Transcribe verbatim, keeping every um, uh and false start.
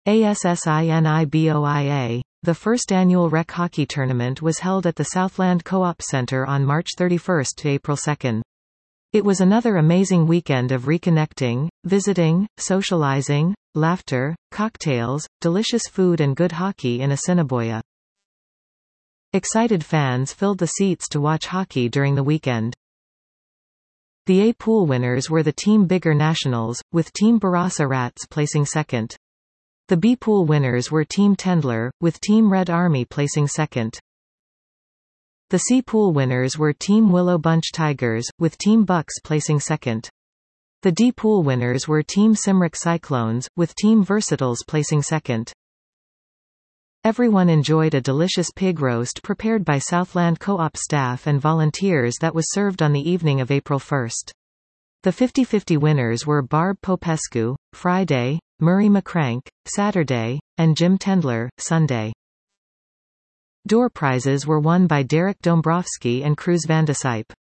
ASSINIBOIA. The first annual rec hockey tournament was held at the Southland Co-op Center on March thirty-first to April second. It was another amazing weekend of reconnecting, visiting, socializing, laughter, cocktails, delicious food and good hockey in Assiniboia. Excited fans filled the seats to watch hockey during the weekend. The A pool winners were the Team Bigger Nationals, with Team Barossa Rats placing second. The B pool winners were Team Tendler, with Team Red Army placing second. The C pool winners were Team Willow Bunch Tigers, with Team Bucks placing second. The D pool winners were Team Simrick Cyclones, with Team Versatiles placing second. Everyone enjoyed a delicious pig roast prepared by Southland Co-op staff and volunteers that was served on the evening of April first. The fifty fifty winners were Barb Popescu, Friday, Murray McCrank, Saturday, and Jim Tendler, Sunday. Door prizes were won by Derek Dombrowski and Cruz Vandesipe.